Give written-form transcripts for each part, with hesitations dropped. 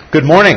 Good morning.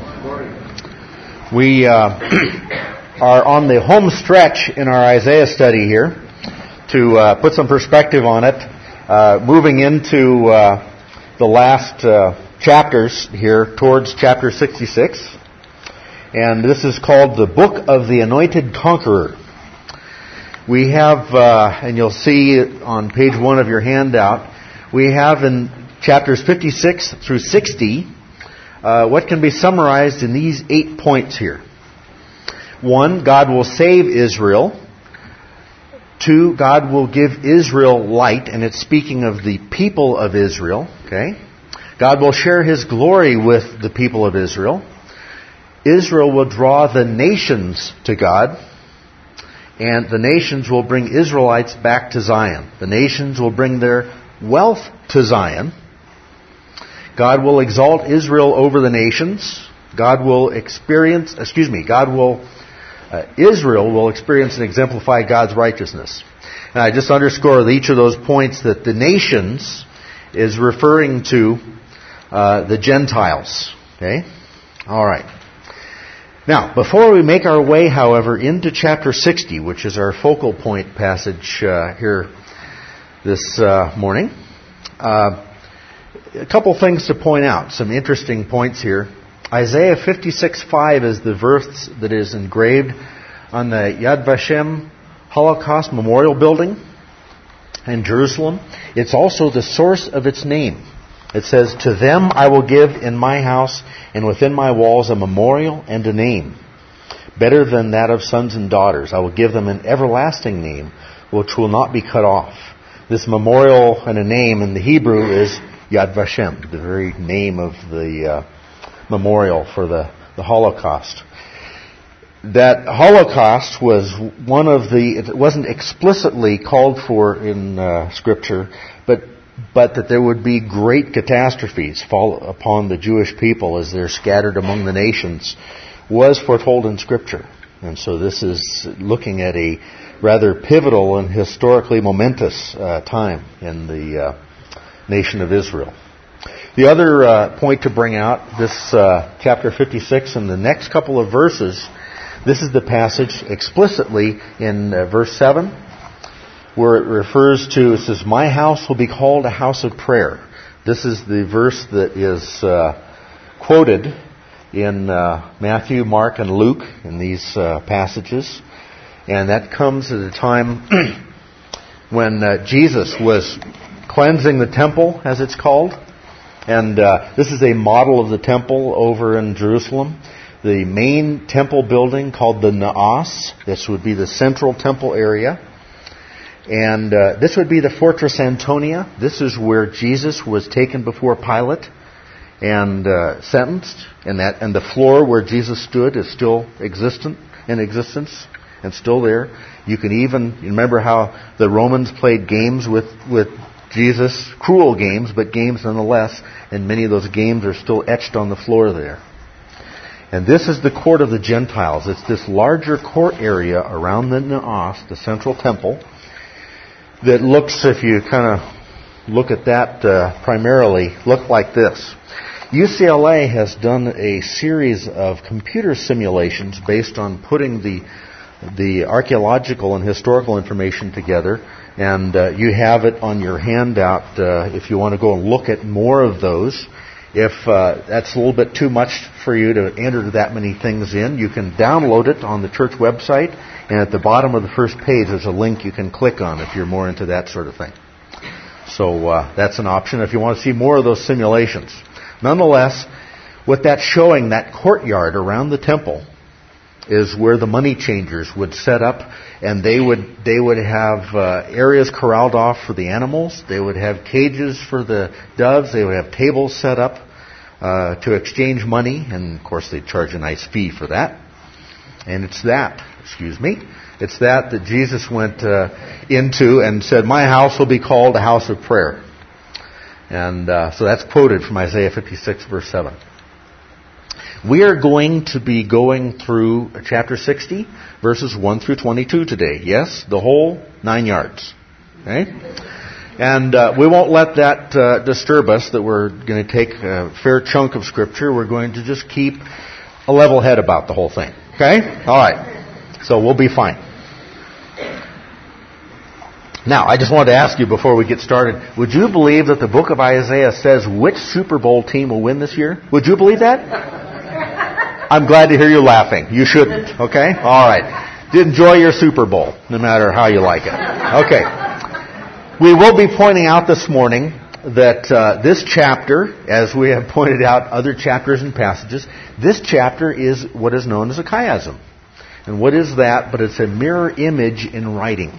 We are on the home stretch in our Isaiah study here. To put some perspective on it, moving into the last chapters here towards chapter 66. And this is called the Book of the Anointed Conqueror. We have, and you'll see on page 1 of your handout, we have in chapters 56 through 60 what can be summarized in these 8 points here. 1, God will save Israel. 2, God will give Israel light, and it's speaking of the people of Israel. Okay, God will share His glory with the people of Israel. Israel will draw the nations to God, and the nations will bring Israelites back to Zion. The nations will bring their wealth to Zion. God will exalt Israel over the nations. Israel will experience and exemplify God's righteousness. And I just underscore with each of those points that the nations is referring to the Gentiles. Okay? All right. Now, before we make our way, however, into chapter 60, which is our focal point passage here this morning, a couple things to point out, some interesting points here. Isaiah 56:5 is the verse that is engraved on the Yad Vashem Holocaust Memorial Building in Jerusalem. It's also the source of its name. It says, "To them I will give in my house and within my walls a memorial and a name, better than that of sons and daughters. I will give them an everlasting name, which will not be cut off." This memorial and a name in the Hebrew is Yad Vashem, the very name of the memorial for the Holocaust. That Holocaust was one of it wasn't explicitly called for in Scripture, but that there would be great catastrophes fall upon the Jewish people as they're scattered among the nations was foretold in Scripture. And so this is looking at a rather pivotal and historically momentous time in the nation of Israel. The other point to bring out, this chapter 56 and the next couple of verses, this is the passage explicitly in verse 7 where it refers to, it says, "My house will be called a house of prayer." This is the verse that is quoted in Matthew, Mark, and Luke in these passages. And that comes at a time when Jesus was cleansing the temple, as it's called. And this is a model of the temple over in Jerusalem. The main temple building called the Naas. This would be the central temple area. And this would be the Fortress Antonia. This is where Jesus was taken before Pilate and sentenced. And the floor where Jesus stood is still in existence and still there. You can even remember how the Romans played games with Jesus, cruel games, but games nonetheless, and many of those games are still etched on the floor there. And this is the court of the Gentiles. It's this larger court area around the Naas, the central temple, that looks, if you kind of look at that primarily, look like this. UCLA has done a series of computer simulations based on putting the archaeological and historical information together. And you have it on your handout if you want to go and look at more of those. If that's a little bit too much for you to enter that many things in, you can download it on the church website. And at the bottom of the first page, there's a link you can click on if you're more into that sort of thing. So that's an option if you want to see more of those simulations. Nonetheless, what that's showing, that courtyard around the temple, is where the money changers would set up, and they would have areas corralled off for the animals. They would have cages for the doves. They would have tables set up to exchange money, and of course they'd charge a nice fee for that. And it's that Jesus went into and said, "My house will be called a house of prayer." And so that's quoted from Isaiah 56 verse 7. We are going to be going through chapter 60, verses 1 through 22 today. Yes, the whole 9 yards. Okay? And we won't let that disturb us, that we're going to take a fair chunk of Scripture. We're going to just keep a level head about the whole thing. Okay? All right. So we'll be fine. Now, I just wanted to ask you before we get started, would you believe that the book of Isaiah says which Super Bowl team will win this year? Would you believe that? I'm glad to hear you laughing. You shouldn't. Okay? All right. Enjoy your Super Bowl, no matter how you like it. Okay. We will be pointing out this morning that this chapter, as we have pointed out other chapters and passages, this chapter is what is known as a chiasm. And what is that? But it's a mirror image in writing.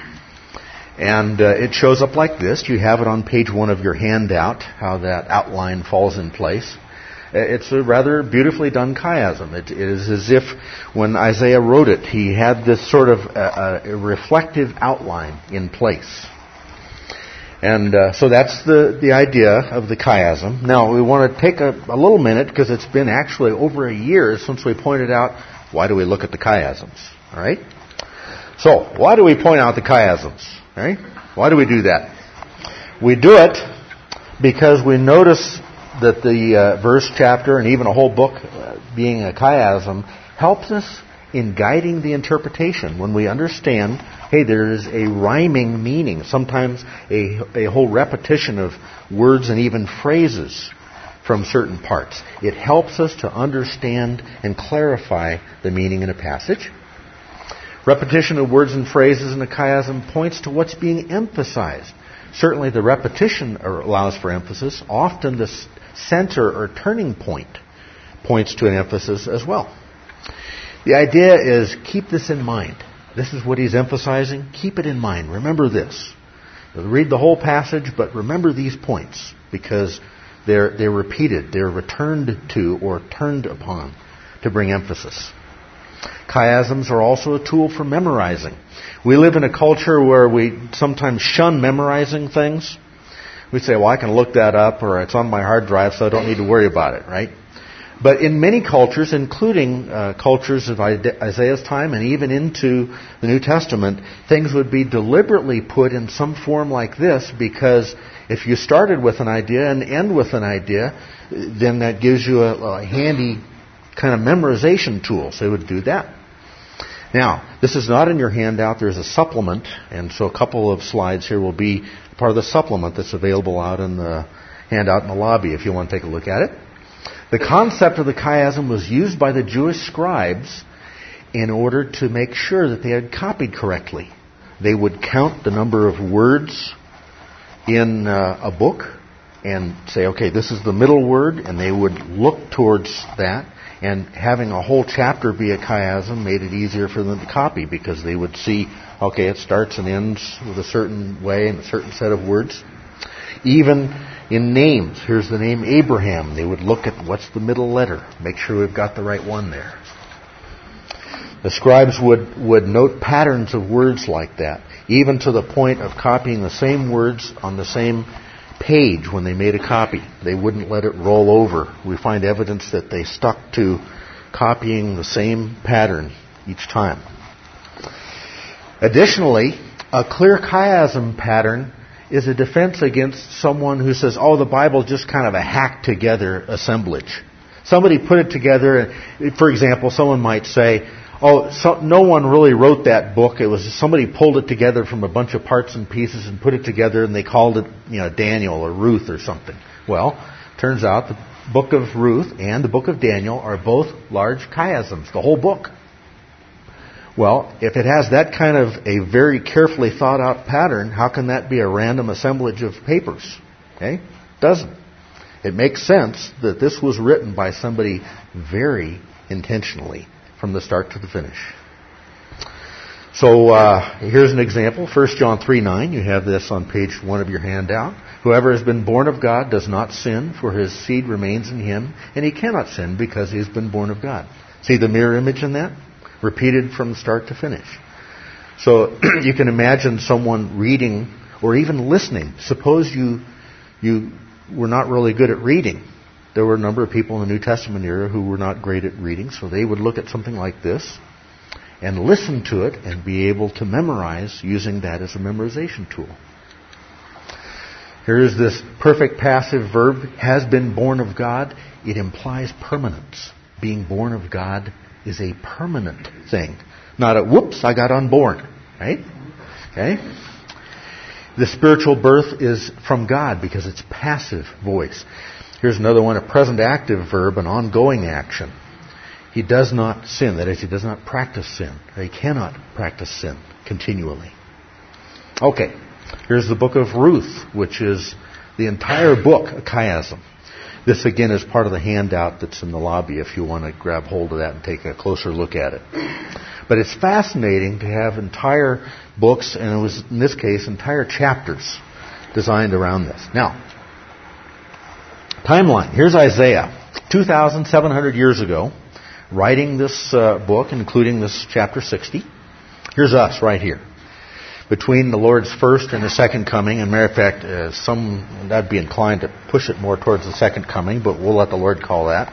And it shows up like this. You have it on page 1 of your handout, how that outline falls in place. It's a rather beautifully done chiasm. It is as if when Isaiah wrote it, he had this sort of a reflective outline in place. And so that's the idea of the chiasm. Now, we want to take a little minute, because it's been actually over a year since we pointed out why do we look at the chiasms. All right? So, why do we point out the chiasms? Right? Why do we do that? We do it because we notice that the verse, chapter, and even a whole book being a chiasm helps us in guiding the interpretation. When we understand, hey, there is a rhyming meaning, sometimes a whole repetition of words and even phrases from certain parts. It helps us to understand and clarify the meaning in a passage. Repetition of words and phrases in a chiasm points to what's being emphasized. Certainly the repetition allows for emphasis. Often the center or turning point points to an emphasis as well. The idea is keep this in mind. This is what he's emphasizing. Keep it in mind. Remember this. Read the whole passage, but remember these points, because they're repeated. They're returned to or turned upon to bring emphasis. Chiasms are also a tool for memorizing. We live in a culture where we sometimes shun memorizing things. We say, well, I can look that up, or it's on my hard drive, so I don't need to worry about it, right? But in many cultures, including cultures of Isaiah's time and even into the New Testament, things would be deliberately put in some form like this, because if you started with an idea and end with an idea, then that gives you a handy kind of memorization tool. So they would do that. Now, this is not in your handout. There's a supplement, and so a couple of slides here will be part of the supplement that's available out in the handout in the lobby if you want to take a look at it. The concept of the chiasm was used by the Jewish scribes in order to make sure that they had copied correctly. They would count the number of words in a book and say, okay, this is the middle word, and they would look towards that. And having a whole chapter be a chiasm made it easier for them to copy, because they would see, okay, it starts and ends with a certain way and a certain set of words. Even in names, here's the name Abraham. They would look at what's the middle letter, make sure we've got the right one there. The scribes would note patterns of words like that, even to the point of copying the same words on the same page when they made a copy. They wouldn't let it roll over. We find evidence that they stuck to copying the same pattern each time. Additionally, a clear chiasm pattern is a defense against someone who says, oh, the Bible's just kind of a hacked together assemblage. Somebody put it together. For example, someone might say, no one really wrote that book. It was somebody pulled it together from a bunch of parts and pieces and put it together, and they called it, Daniel or Ruth or something. Well, turns out the book of Ruth and the book of Daniel are both large chiasms, the whole book. Well, if it has that kind of a very carefully thought out pattern, how can that be a random assemblage of papers? Okay? It doesn't. It makes sense that this was written by somebody very intentionally from the start to the finish. So here's an example. 1 John 3:9. You have this on page 1 of your handout. Whoever has been born of God does not sin, for his seed remains in him, and he cannot sin because he has been born of God. See the mirror image in that? Repeated from start to finish. So you can imagine someone reading or even listening. Suppose you were not really good at reading. There were a number of people in the New Testament era who were not great at reading, so they would look at something like this and listen to it and be able to memorize using that as a memorization tool. Here is this perfect passive verb, has been born of God. It implies permanence. Being born of God is a permanent thing. Not a, whoops, I got unborn. Right? Okay? The spiritual birth is from God because it's passive voice. Here's another one, a present active verb, an ongoing action. He does not sin. That is, he does not practice sin. He cannot practice sin continually. Okay. Here's the book of Ruth, which is the entire book, a chiasm. This, again, is part of the handout that's in the lobby if you want to grab hold of that and take a closer look at it. But it's fascinating to have entire books, and it was, in this case, entire chapters designed around this. Now, timeline. Here's Isaiah, 2,700 years ago, writing this book, including this chapter 60. Here's us right here. Between the Lord's first and His second coming. And matter of fact, I'd be inclined to push it more towards the second coming, but we'll let the Lord call that.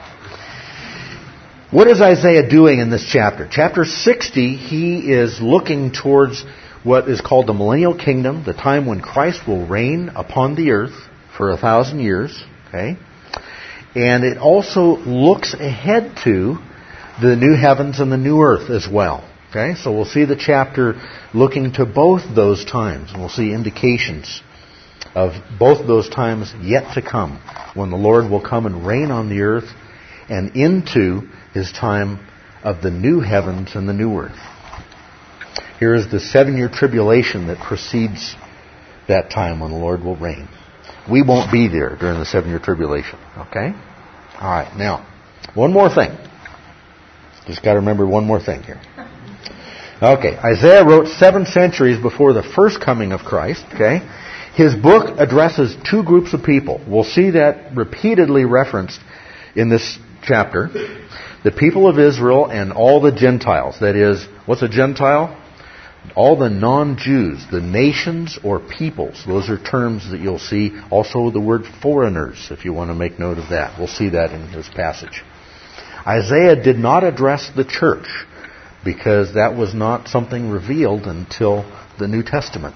What is Isaiah doing in this chapter? Chapter 60, he is looking towards what is called the millennial kingdom, the time when Christ will reign upon the earth for 1,000 years. Okay? And it also looks ahead to the new heavens and the new earth as well. Okay, so we'll see the chapter looking to both those times. And we'll see indications of both those times yet to come, when the Lord will come and reign on the earth and into His time of the new heavens and the new earth. Here is the 7-year tribulation that precedes that time when the Lord will reign. We won't be there during the 7-year tribulation. Okay? All right, now, one more thing. Just got to remember one more thing here. Okay, Isaiah wrote 7 centuries before the first coming of Christ. Okay, his book addresses 2 groups of people. We'll see that repeatedly referenced in this chapter. The people of Israel and all the Gentiles. That is, what's a Gentile? All the non-Jews, the nations or peoples. Those are terms that you'll see. Also the word foreigners, if you want to make note of that. We'll see that in this passage. Isaiah did not address the church, because that was not something revealed until the New Testament.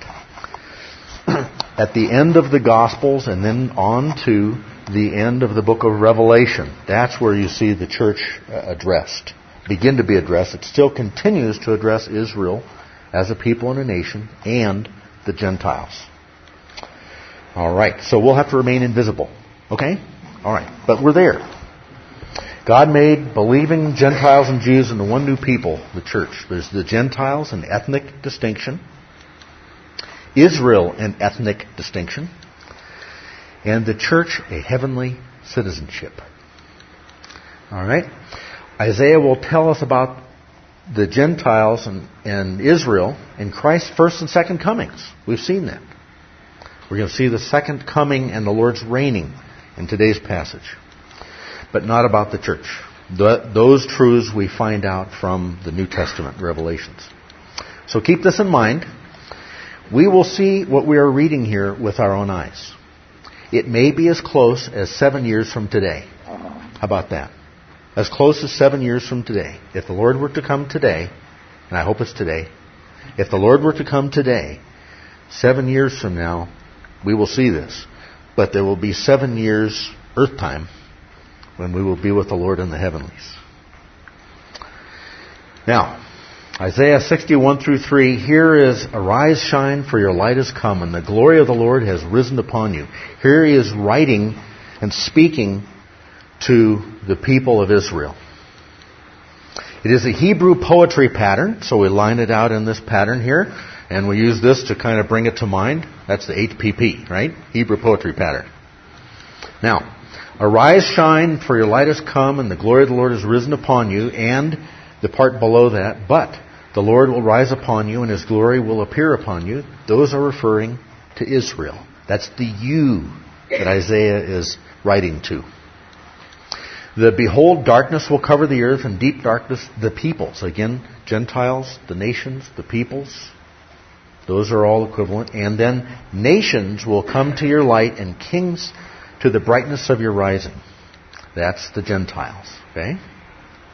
At the end of the Gospels and then on to the end of the book of Revelation, that's where you see the church begin to be addressed. It still continues to address Israel as a people and a nation and the Gentiles. All right, so we'll have to remain invisible. Okay? All right, but we're there. God made believing Gentiles and Jews into one new people, the church. There's the Gentiles, an ethnic distinction. Israel, an ethnic distinction. And the church, a heavenly citizenship. All right? Isaiah will tell us about the Gentiles and Israel in Christ's first and second comings. We've seen that. We're going to see the second coming and the Lord's reigning in today's passage. But not about the church. Those truths we find out from the New Testament revelations. So keep this in mind. We will see what we are reading here with our own eyes. It may be as close as 7 years from today. How about that? As close as 7 years from today. If the Lord were to come today, and I hope it's today, if the Lord were to come today, 7 years from now, we will see this. But there will be 7 years earth time when we will be with the Lord in the heavenlies. Now, Isaiah 61 through 3, here is, arise, shine, for your light has come, and the glory of the Lord has risen upon you. Here he is writing and speaking to the people of Israel. It is a Hebrew poetry pattern, so we line it out in this pattern here, and we use this to kind of bring it to mind. That's the HPP, right? Hebrew poetry pattern. Now, arise, shine, for your light has come, and the glory of the Lord has risen upon you. And the part below that, but the Lord will rise upon you, and His glory will appear upon you. Those are referring to Israel. That's the you that Isaiah is writing to. The behold, darkness will cover the earth, and deep darkness the peoples. Again, Gentiles, the nations, the peoples. Those are all equivalent. And then nations will come to your light, and kings to the brightness of your rising. That's the Gentiles. Okay?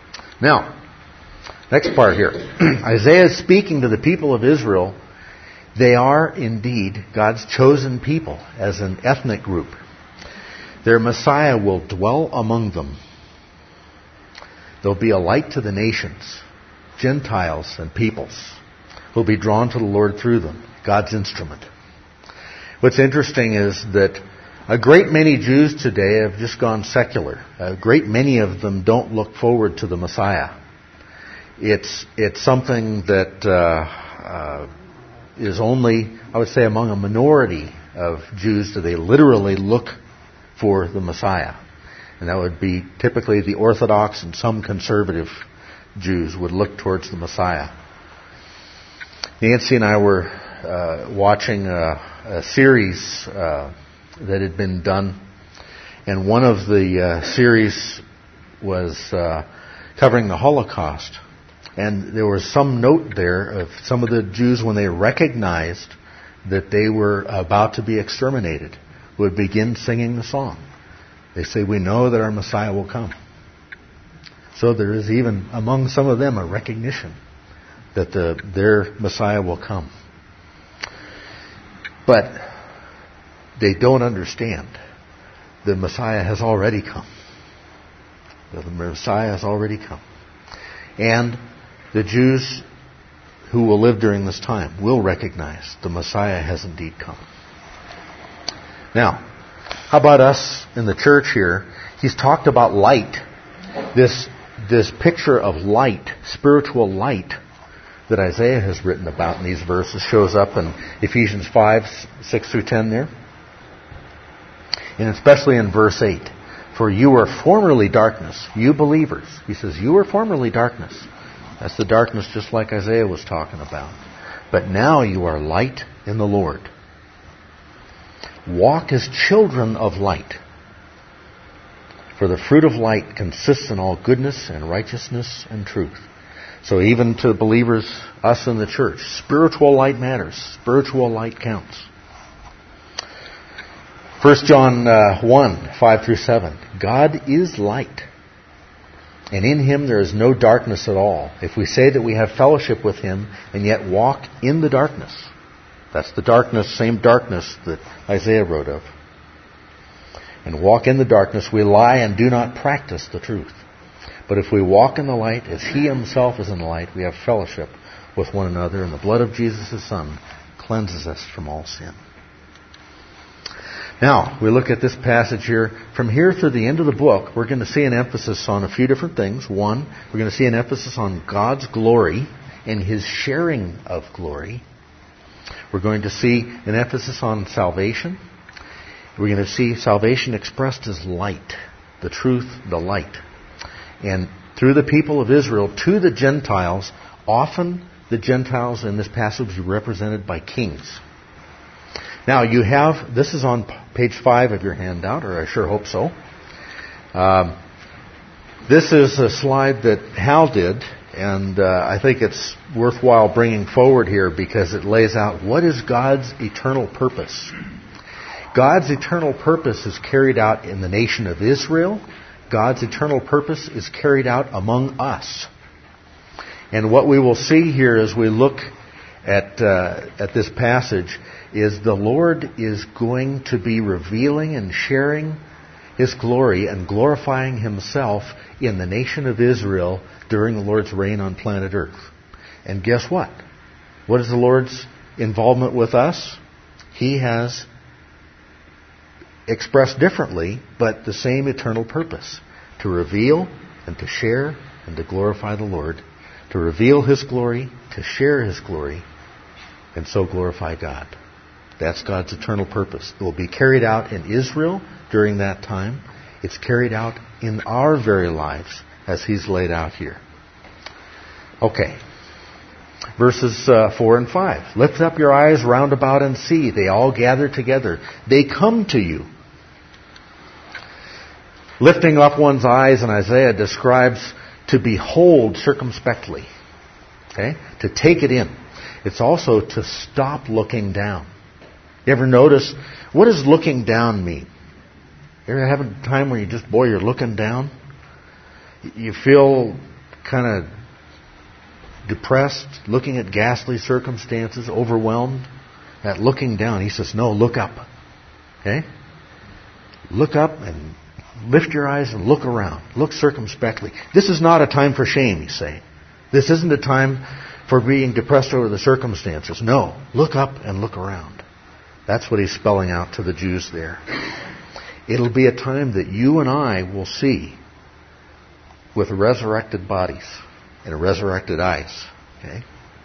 Now, next part here. Isaiah is speaking to the people of Israel They are indeed God's chosen people as an ethnic group. Their Messiah will dwell among them. They'll be a light to the nations, Gentiles and peoples, who'll be drawn to the Lord through them, God's instrument. What's interesting is that a great many Jews today have just gone secular. A great many of them don't look forward to the Messiah. It's something that is only, I would say, among a minority of Jews do they literally look for the Messiah. And that would be typically the Orthodox and some conservative Jews would look towards the Messiah. Nancy and I were watching a series that had been done, and one of the series was covering the Holocaust. And there was some note there of some of the Jews, when they recognized that they were about to be exterminated, would begin singing the song. They say, "We know that our Messiah will come." So there is even among some of them a recognition that their Messiah will come. But they don't understand the Messiah has already come. The Messiah has already come. And the Jews who will live during this time will recognize the Messiah has indeed come. Now, how about us in the church here? He's talked about light. This picture of light, spiritual light, that Isaiah has written about in these verses shows up in Ephesians 5, 6 through 10 there. And especially in verse 8. "For you were formerly darkness, you believers." He says, you were formerly darkness. That's the darkness just like Isaiah was talking about. "But now you are light in the Lord. Walk as children of light. For the fruit of light consists in all goodness and righteousness and truth." So even to believers, us in the church, spiritual light matters. Spiritual light counts. 1 John 1, 5 through 7. "God is light, and in Him there is no darkness at all. If we say that we have fellowship with Him and yet walk in the darkness," that's the darkness, same darkness that Isaiah wrote of, "and walk in the darkness, we lie and do not practice the truth. But if we walk in the light, as He Himself is in the light, we have fellowship with one another, and the blood of Jesus, His Son, cleanses us from all sin." Now, we look at this passage here. From here through the end of the book, we're going to see an emphasis on a few different things. One, we're going to see an emphasis on God's glory and His sharing of glory. We're going to see an emphasis on salvation. We're going to see salvation expressed as light, the truth, the light. And through the people of Israel to the Gentiles, often the Gentiles in this passage are represented by kings. Now you have, this is on page 5 of your handout, or I sure hope so. This is a slide that Hal did, and I think it's worthwhile bringing forward here because it lays out what is God's eternal purpose. God's eternal purpose is carried out in the nation of Israel. God's eternal purpose is carried out among us. And what we will see here as we look at this passage is the Lord is going to be revealing and sharing His glory and glorifying Himself in the nation of Israel during the Lord's reign on planet Earth. And guess what? What is the Lord's involvement with us? He has expressed differently, but the same eternal purpose: to reveal and to share and to glorify the Lord, to reveal His glory, to share His glory, and so glorify God. That's God's eternal purpose. It will be carried out in Israel during that time. It's carried out in our very lives as He's laid out here. Okay. Verses 4 and 5. "Lift up your eyes round about and see. They all gather together. They come to you." Lifting up one's eyes in Isaiah describes to behold circumspectly. Okay? To take it in. It's also to stop looking down. You ever notice, what does looking down mean? You ever have a time where you just, you're looking down? You feel kind of depressed, looking at ghastly circumstances, overwhelmed. that looking down. He says, no, look up. Okay? Look up and lift your eyes and look around. Look circumspectly. This is not a time for shame, he's saying. This isn't a time for being depressed over the circumstances. No, look up and look around. That's what he's spelling out to the Jews there. It'll be a time that you and I will see with resurrected bodies and resurrected eyes. Okay?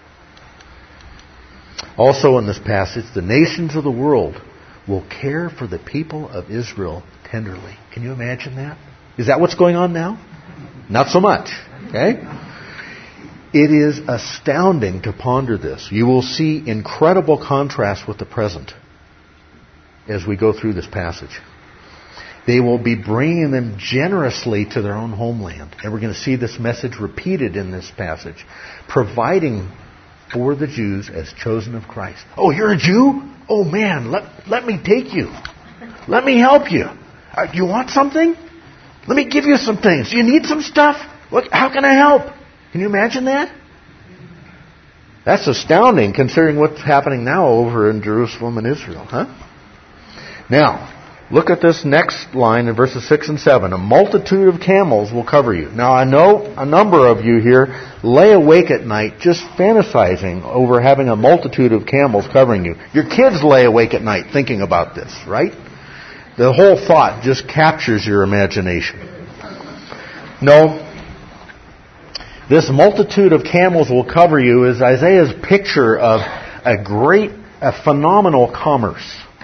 Also in this passage, the nations of the world will care for the people of Israel tenderly. Can you imagine that? Is that what's going on now? Not so much. Okay? It is astounding to ponder this. You will see incredible contrast with the present as we go through this passage. They will be bringing them generously to their own homeland. And we're going to see this message repeated in this passage. Providing for the Jews as chosen of Christ. Oh, you're a Jew? Oh man, let me take you. Let me help you. You want something? Let me give you some things. Do you need some stuff? How can I help? Can you imagine that? That's astounding considering what's happening now over in Jerusalem and Israel, huh? Now, look at this next line in verses 6 and 7. A multitude of camels will cover you. Now, I know a number of you here lay awake at night just fantasizing over having a multitude of camels covering you. Your kids lay awake at night thinking about this, right? The whole thought just captures your imagination. No. This multitude of camels will cover you is Isaiah's picture of a phenomenal commerce.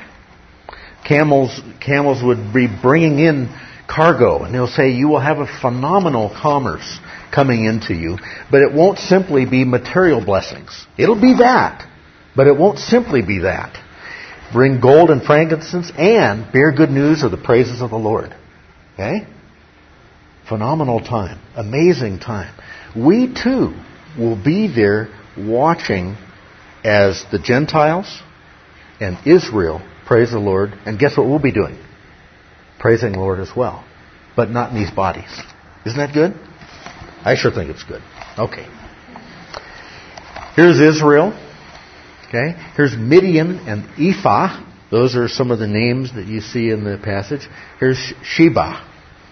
Camels would be bringing in cargo, and he'll say you will have a phenomenal commerce coming into you, but it won't simply be material blessings. It'll be that, but it won't simply be that. Bring gold and frankincense and bear good news of the praises of the Lord. Okay? Phenomenal time. Amazing time. We too will be there watching as the Gentiles and Israel praise the Lord. And guess what we'll be doing? Praising the Lord as well. But not in these bodies. Isn't that good? I sure think it's good. Okay. Here's Israel. Okay. Here's Midian and Ephah. Those are some of the names that you see in the passage. Here's Sheba.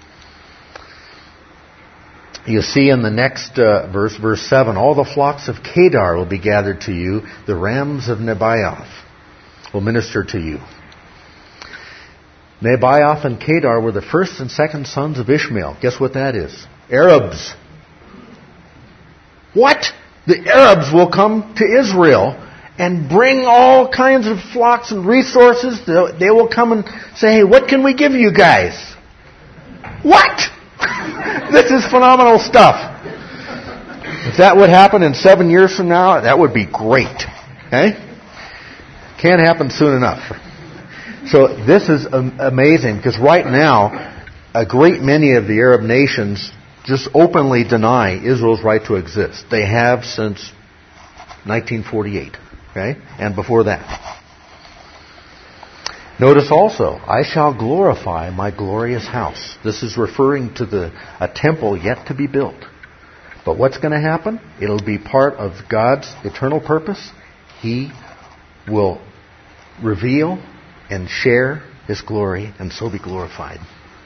You see in the next verse, verse 7, all the flocks of Kedar will be gathered to you. The rams of Nebaioth will minister to you. Nebaioth and Kedar were the first and second sons of Ishmael. Guess what that is? Arabs. What? The Arabs will come to Israel and bring all kinds of flocks and resources. They will come and say, hey, what can we give you guys? What? This is phenomenal stuff. If that would happen in 7 years from now, that would be great. Okay? Can't happen soon enough. So this is amazing because right now, a great many of the Arab nations just openly deny Israel's right to exist. They have since 1948. Okay? And before that. Notice also, I shall glorify my glorious house. This is referring to a temple yet to be built. But what's going to happen? It'll be part of God's eternal purpose. He will reveal and share His glory and so be glorified.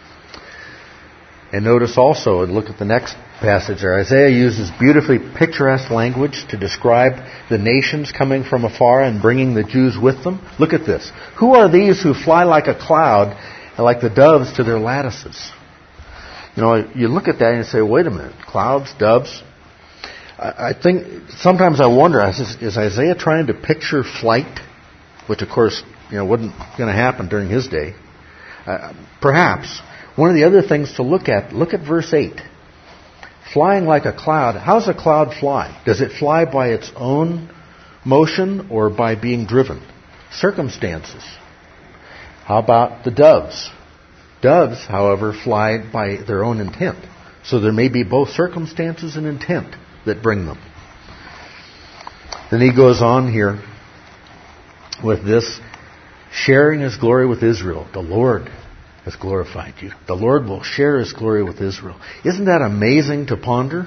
And notice also, and look at the next passage there, Isaiah uses beautifully picturesque language to describe the nations coming from afar and bringing the Jews with them. Look at this. Who are these who fly like a cloud and like the doves to their lattices? You know, you look at that and you say, wait a minute, clouds, doves. I think, sometimes I wonder, is Isaiah trying to picture flight? Which of course, wasn't going to happen during his day. Perhaps. One of the other things to look at verse 8. Flying like a cloud. How does a cloud fly? Does it fly by its own motion or by being driven? Circumstances. How about the doves? Doves, however, fly by their own intent. So there may be both circumstances and intent that bring them. Then he goes on here with this, sharing His glory with Israel. The Lord has glorified you. The Lord will share His glory with Israel. Isn't that amazing to ponder?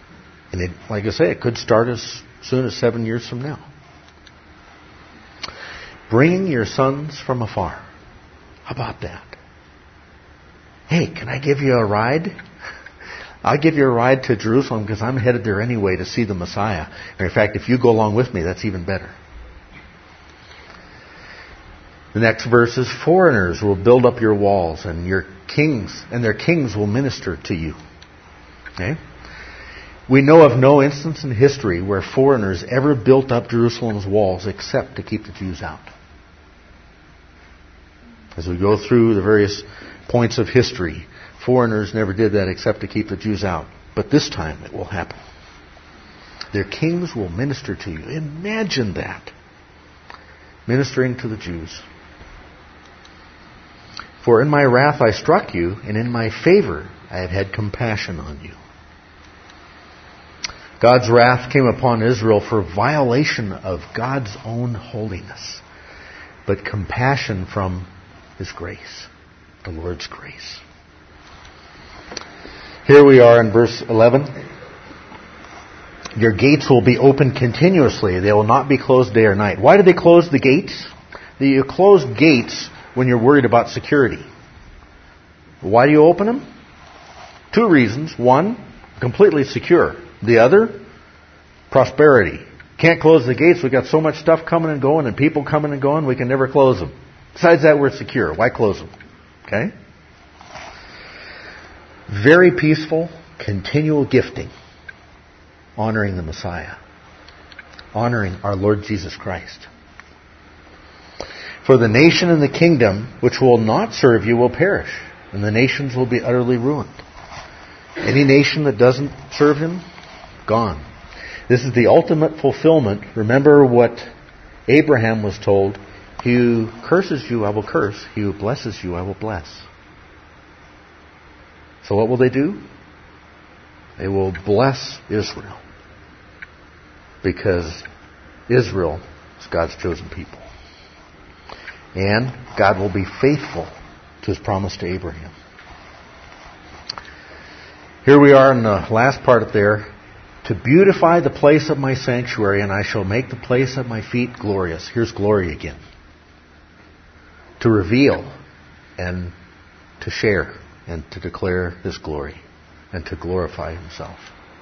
And like I say, it could start as soon as 7 years from now. bringing your sons from afar. How about that? Hey, can I give you a ride? I'll give you a ride to Jerusalem because I'm headed there anyway to see the Messiah. And in fact, if you go along with me, that's even better. The next verse is, foreigners will build up your walls, and your kings, and their kings will minister to you. Okay? We know of no instance in history where foreigners ever built up Jerusalem's walls except to keep the Jews out. As we go through the various points of history, foreigners never did that except to keep the Jews out. But this time it will happen. Their kings will minister to you. Imagine that. Ministering to the Jews. For in my wrath I struck you, and in my favor I have had compassion on you. God's wrath came upon Israel for violation of God's own holiness, but compassion from His grace, the Lord's grace. Here we are in verse 11. Your gates will be open continuously. They will not be closed day or night. Why do they close the gates? You close gates when you're worried about security. Why do you open them? Two reasons. One, completely secure. The other, prosperity. Can't close the gates. We've got so much stuff coming and going and people coming and going, we can never close them. Besides that, we're secure. Why close them? Okay? Very peaceful, continual gifting. Honoring the Messiah. Honoring our Lord Jesus Christ. For the nation and the kingdom which will not serve you will perish, and the nations will be utterly ruined. Any nation that doesn't serve Him, gone. This is the ultimate fulfillment. Remember what Abraham was told. He who curses you, I will curse. He who blesses you, I will bless. So what will they do? They will bless Israel. Because Israel is God's chosen people. And God will be faithful to His promise to Abraham. Here we are in the last part there. To beautify the place of my sanctuary, and I shall make the place of my feet glorious. Here's glory again. To reveal and to share and to declare His glory and to glorify Himself.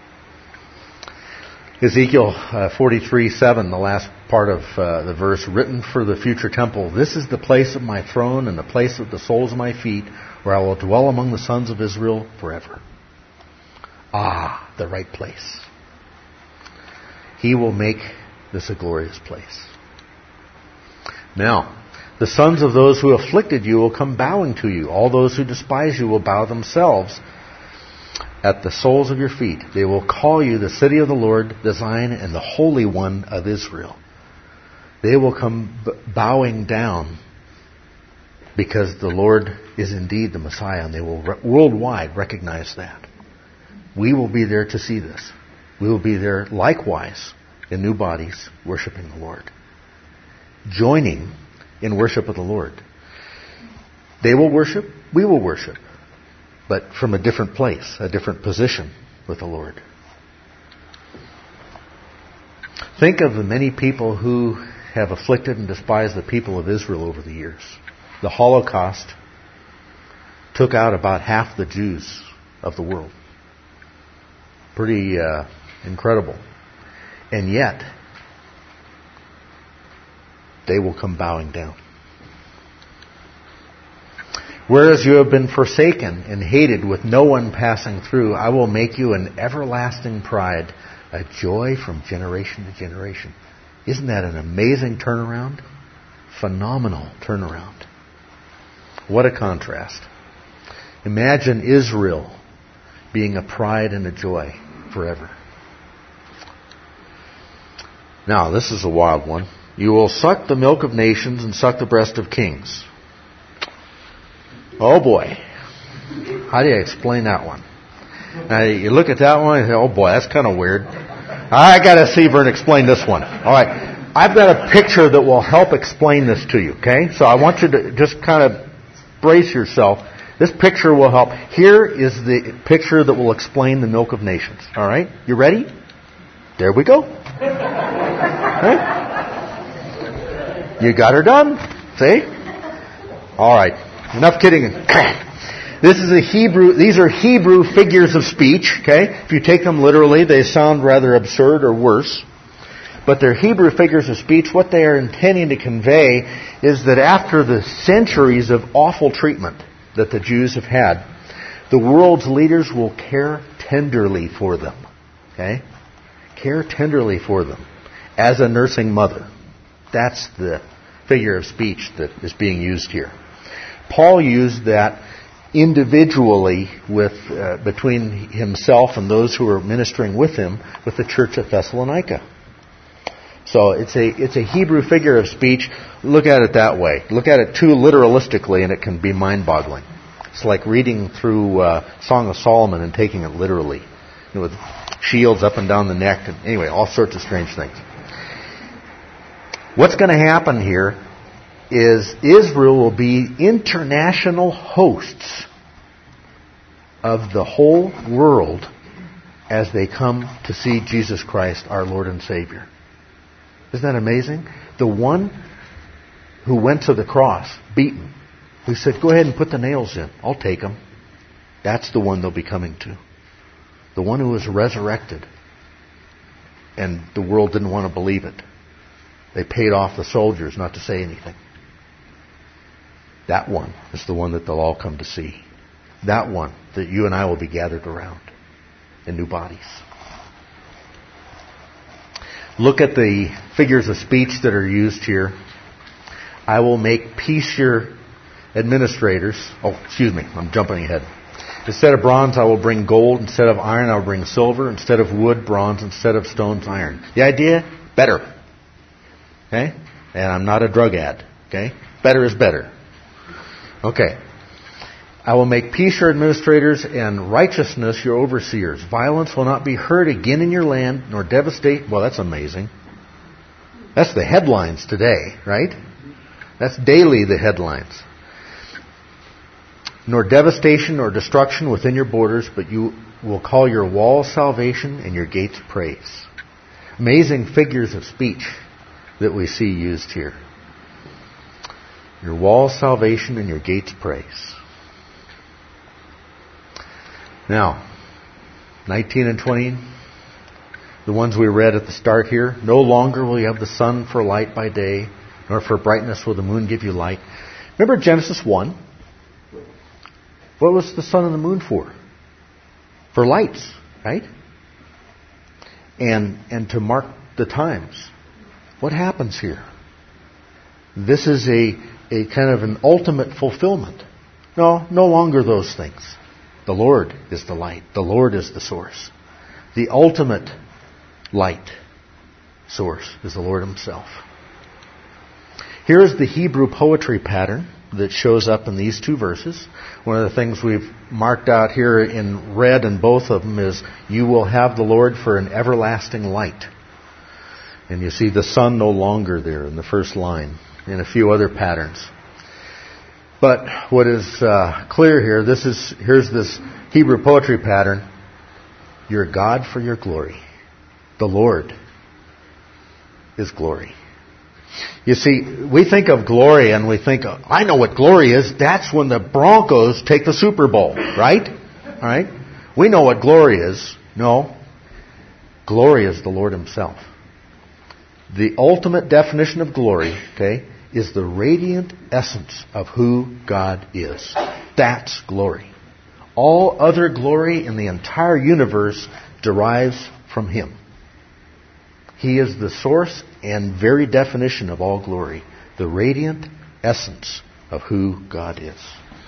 Ezekiel 43:7, the last part of the verse, written for the future temple. This is the place of my throne and the place of the soles of my feet, where I will dwell among the sons of Israel forever. Ah, the right place. He will make this a glorious place. Now, the sons of those who afflicted you will come bowing to you. All those who despise you will bow themselves at the soles of your feet. They will call you the city of the Lord, the Zion, and the Holy One of Israel. They will come bowing down because the Lord is indeed the Messiah, and they will worldwide recognize that. We will be there to see this. We will be there likewise in new bodies worshiping the Lord. Joining in worship of the Lord. They will worship, we will worship. But from a different place, a different position with the Lord. Think of the many people who have afflicted and despised the people of Israel over the years. The Holocaust took out about half the Jews of the world. Pretty incredible. And yet, they will come bowing down. Whereas you have been forsaken and hated with no one passing through, I will make you an everlasting pride, a joy from generation to generation. Isn't that an amazing turnaround? Phenomenal turnaround. What a contrast. Imagine Israel being a pride and a joy forever. Now, this is a wild one. You will suck the milk of nations and suck the breast of kings. Oh boy. How do you explain that one? Now, you look at that one and say, oh boy, that's kind of weird. I got to see Vern explain this one. All right. I've got a picture that will help explain this to you, okay? So I want you to just kind of brace yourself. This picture will help. Here is the picture that will explain the milk of nations. All right? You ready? There we go. Okay? You got her done. See? All right. Enough kidding. These are Hebrew figures of speech, okay? If you take them literally, they sound rather absurd or worse. But they're Hebrew figures of speech. What they are intending to convey is that after the centuries of awful treatment that the Jews have had, the world's leaders will care tenderly for them. Okay? Care tenderly for them as a nursing mother. That's the figure of speech that is being used here. Paul used that individually between himself and those who were ministering with him with the church at Thessalonica. So it's a Hebrew figure of speech. Look at it that way. Look at it too literalistically and it can be mind-boggling. It's like reading through Song of Solomon and taking it literally. With shields up and down the neck. And anyway, all sorts of strange things. What's going to happen here is Israel will be international hosts of the whole world as they come to see Jesus Christ, our Lord and Savior. Isn't that amazing? The one who went to the cross, beaten, who said, go ahead and put the nails in. I'll take them. That's the one they'll be coming to. The one who was resurrected. And the world didn't want to believe it. They paid off the soldiers not to say anything. That one is the one that they'll all come to see. That one that you and I will be gathered around in new bodies. Look at the figures of speech that are used here. I will make peace your administrators. Oh, excuse me, I'm jumping ahead. Instead of bronze, I will bring gold. Instead of iron, I will bring silver. Instead of wood, bronze. Instead of stones, iron. The idea, better. Okay? And I'm not a drug ad. Okay? Better is better. Okay. I will make peace your administrators and righteousness your overseers. Violence will not be heard again in your land, nor devastate. Well, that's amazing. That's the headlines today, right? That's daily the headlines. Nor devastation nor destruction within your borders, but you will call your walls salvation and your gates praise. Amazing figures of speech that we see used here. Your walls salvation and your gates praise. Now, 19 and 20, the ones we read at the start here. No longer will you have the sun for light by day, nor for brightness will the moon give you light. Remember Genesis 1? What was the sun and the moon for? For lights, right? And to mark the times. What happens here? This is a kind of an ultimate fulfillment. No longer those things. The Lord is the light. The Lord is the source. The ultimate light source is the Lord Himself. Here is the Hebrew poetry pattern that shows up in these two verses. One of the things we've marked out here in red in both of them is, you will have the Lord for an everlasting light. And you see the sun no longer there in the first line, and a few other patterns. But what is clear here, here's this Hebrew poetry pattern. You're God for your glory. The Lord is glory. You see, we think of glory and we think, I know what glory is. That's when the Broncos take the Super Bowl, right? All right? We know what glory is. No. Glory is the Lord Himself. The ultimate definition of glory, okay, is the radiant essence of who God is. That's glory. All other glory in the entire universe derives from Him. He is the source and very definition of all glory. The radiant essence of who God is.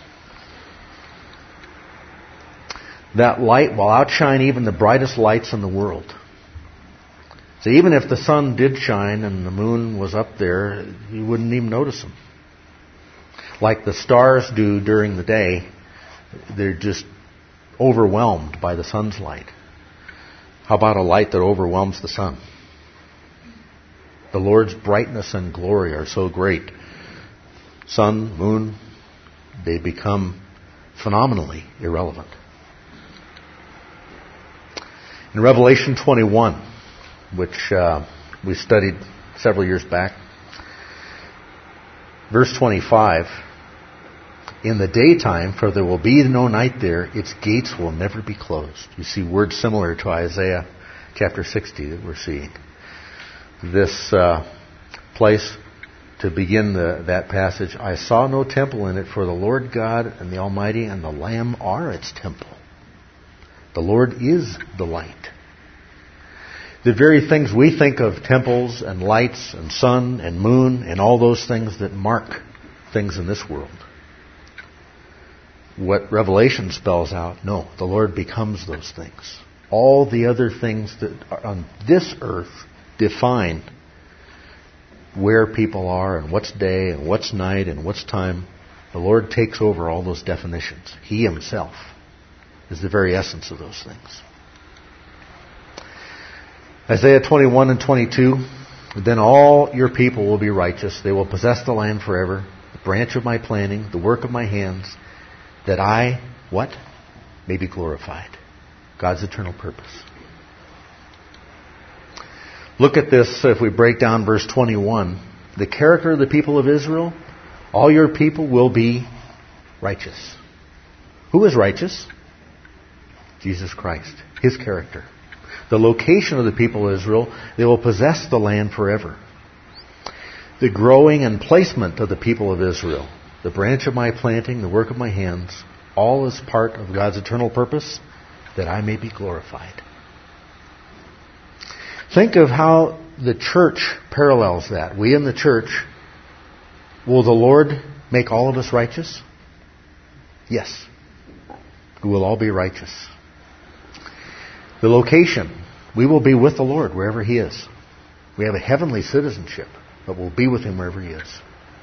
That light will outshine even the brightest lights in the world. So even if the sun did shine and the moon was up there, you wouldn't even notice them. Like the stars do during the day, they're just overwhelmed by the sun's light. How about a light that overwhelms the sun? The Lord's brightness and glory are so great. Sun, moon, they become phenomenally irrelevant. In Revelation 21, which we studied several years back, Verse 25, in the daytime, for there will be no night there, its gates will never be closed. You see words similar to Isaiah chapter 60 that we're seeing. This place, to begin that passage, I saw no temple in it, for the Lord God and the Almighty and the Lamb are its temple. The Lord is the light. The very things we think of temples and lights and sun and moon and all those things that mark things in this world. What Revelation spells out, no, the Lord becomes those things. All the other things that are on this earth define where people are and what's day and what's night and what's time. The Lord takes over all those definitions. He Himself is the very essence of those things. Isaiah 21 and 22, then all your people will be righteous. They will possess the land forever, the branch of my planting, the work of my hands, that I, what? May be glorified. God's eternal purpose. Look at this, if we break down verse 21. The character of the people of Israel, all your people will be righteous. Who is righteous? Jesus Christ. His character. The location of the people of Israel, they will possess the land forever. The growing and placement of the people of Israel, the branch of my planting, the work of my hands, all is part of God's eternal purpose, that I may be glorified. Think of how the church parallels that. We in the church, will the Lord make all of us righteous? Yes. We will all be righteous. The location, we will be with the Lord wherever He is. We have a heavenly citizenship, but we'll be with Him wherever He is.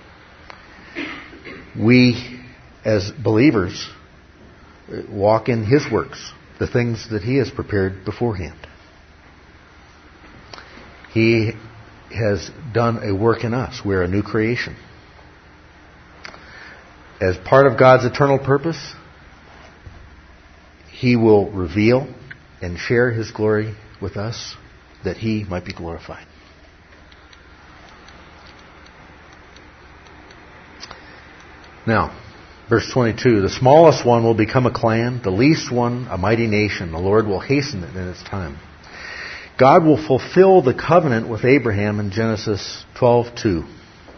We, as believers, walk in His works, the things that He has prepared beforehand. He has done a work in us. We're a new creation. As part of God's eternal purpose, He will reveal and share His glory with us, that He might be glorified. Now, verse 22, the smallest one will become a clan, the least one a mighty nation. The Lord will hasten it in its time. God will fulfill the covenant with Abraham in Genesis 12:2.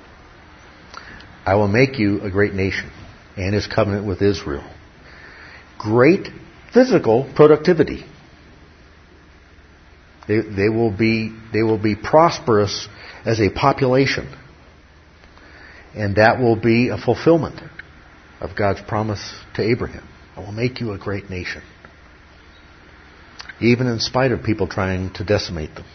I will make you a great nation, and His covenant with Israel. Great physical productivity. They will be prosperous as a population. And that will be a fulfillment of God's promise to Abraham. I will make you a great nation. Even in spite of people trying to decimate them.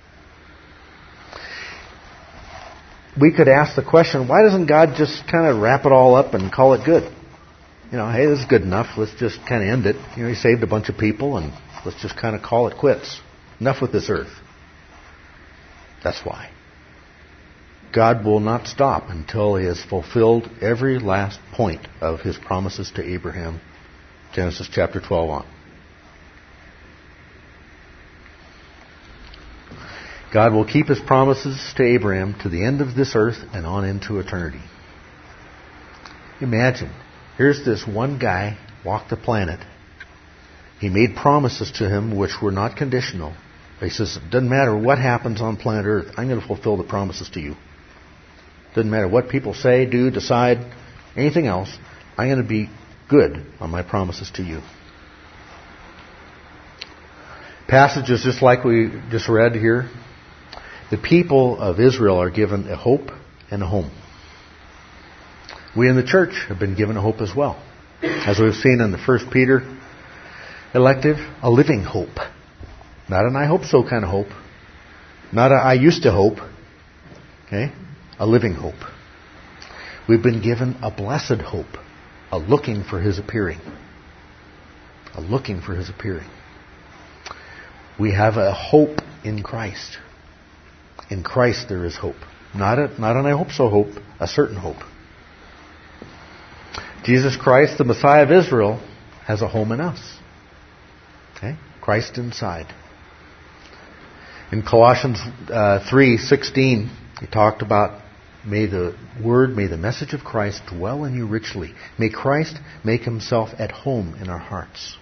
We could ask the question, why doesn't God just kind of wrap it all up and call it good? You know, hey, this is good enough. Let's just kind of end it. You know, He saved a bunch of people and let's just kind of call it quits. Enough with this earth. That's why. God will not stop until He has fulfilled every last point of His promises to Abraham. Genesis chapter 12 on. God will keep His promises to Abraham to the end of this earth and on into eternity. Imagine, here's this one guy, walked the planet. He made promises to him which were not conditional. He says, it doesn't matter what happens on planet Earth, I'm going to fulfill the promises to you. Doesn't matter what people say, do, decide, anything else, I'm going to be good on my promises to you. Passages just like we just read here. The people of Israel are given a hope and a home. We in the church have been given a hope as well. As we've seen in the 1 Peter elective, a living hope. Not an I hope so kind of hope. Not a I used to hope. Okay? A living hope. We've been given a blessed hope. A looking for His appearing. A looking for His appearing. We have a hope in Christ. In Christ there is hope. Not an I hope so hope, a certain hope. Jesus Christ, the Messiah of Israel, has a home in us. Okay? Christ inside. In Colossians 3:16, he talked about May the Word, may the message of Christ dwell in you richly. May Christ make Himself at home in our hearts.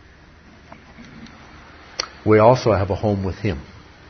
We also have a home with Him.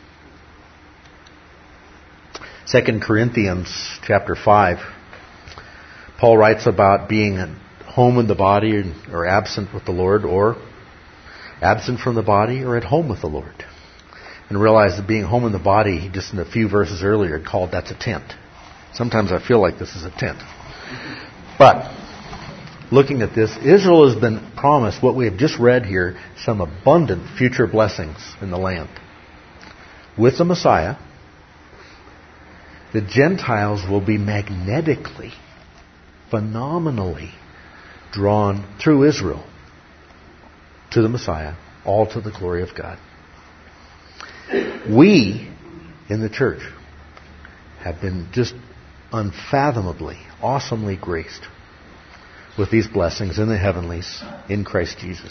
2 Corinthians chapter 5, Paul writes about being at home in the body or absent with the Lord, or absent from the body or at home with the Lord. And realize that being home in the body, he just in a few verses earlier had called that's a tent. Sometimes I feel like this is a tent. But looking at this, Israel has been promised what we have just read here, some abundant future blessings in the land. With the Messiah, the Gentiles will be magnetically, phenomenally drawn through Israel to the Messiah, all to the glory of God. We, in the church, have been just unfathomably, awesomely graced with these blessings in the heavenlies in Christ Jesus.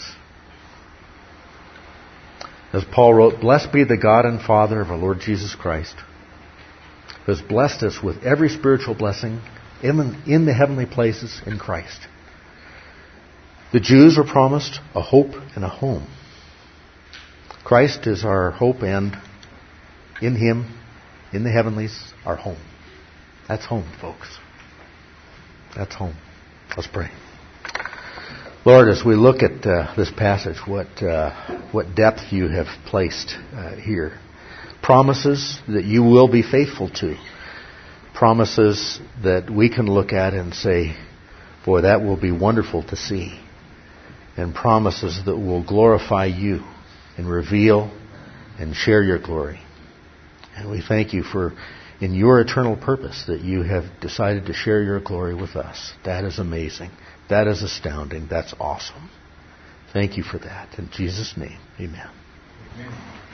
As Paul wrote, "Blessed be the God and Father of our Lord Jesus Christ, who has blessed us with every spiritual blessing in the heavenly places in Christ." The Jews were promised a hope and a home. Christ is our hope, and in Him, in the heavenlies, our home. That's home, folks. That's home. Let's pray. Lord, as we look at this passage, what depth you have placed here. Promises that you will be faithful to. Promises that we can look at and say, boy, that will be wonderful to see. And promises that will glorify you and reveal and share your glory. And we thank you for, in your eternal purpose, that you have decided to share your glory with us. That is amazing. That is astounding. That's awesome. Thank you for that. In Jesus' name, amen.